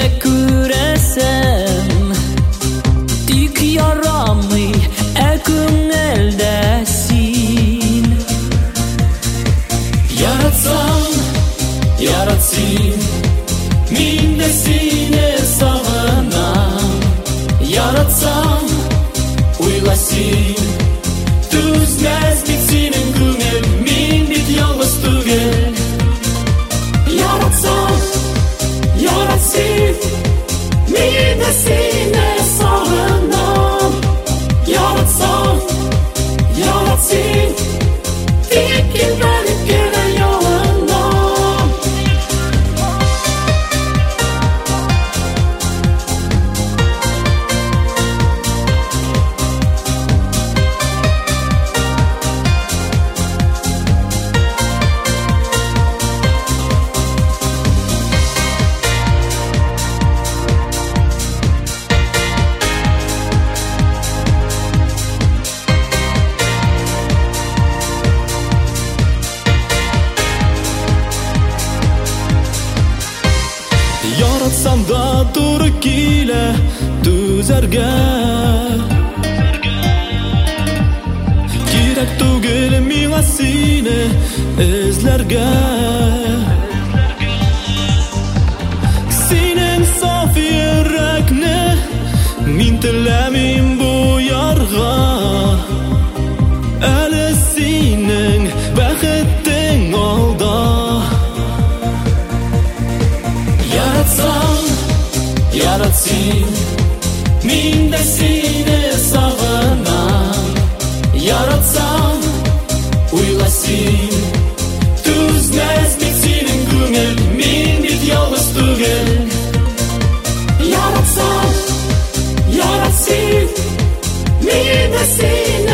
күрәсем, тик ярамый күңелдә син. Яратсам, яратсин, мин дә сине сагынам. Яратсам, уйласин, түзмәс бит синең күңел, мин бит ялгыз түгел. Яратсам, яратсин, мин дә сине сагынам. Яратсам, яратсин, тик килмәгез генә янымнан. Yaratsam da туры килә түзәргә. Кирәк түгел миңа сине эзләргә. Синең саф йөрәкне мин теләмим буярга. Әле синең бәхетең алда. Яратсам, яратсин, мин дә сине сагынам. Яратсам, уйласин, түзмәс бит синең күңел, мин бит ялгыз түгел. Яратсам, яратсин, мин дә сине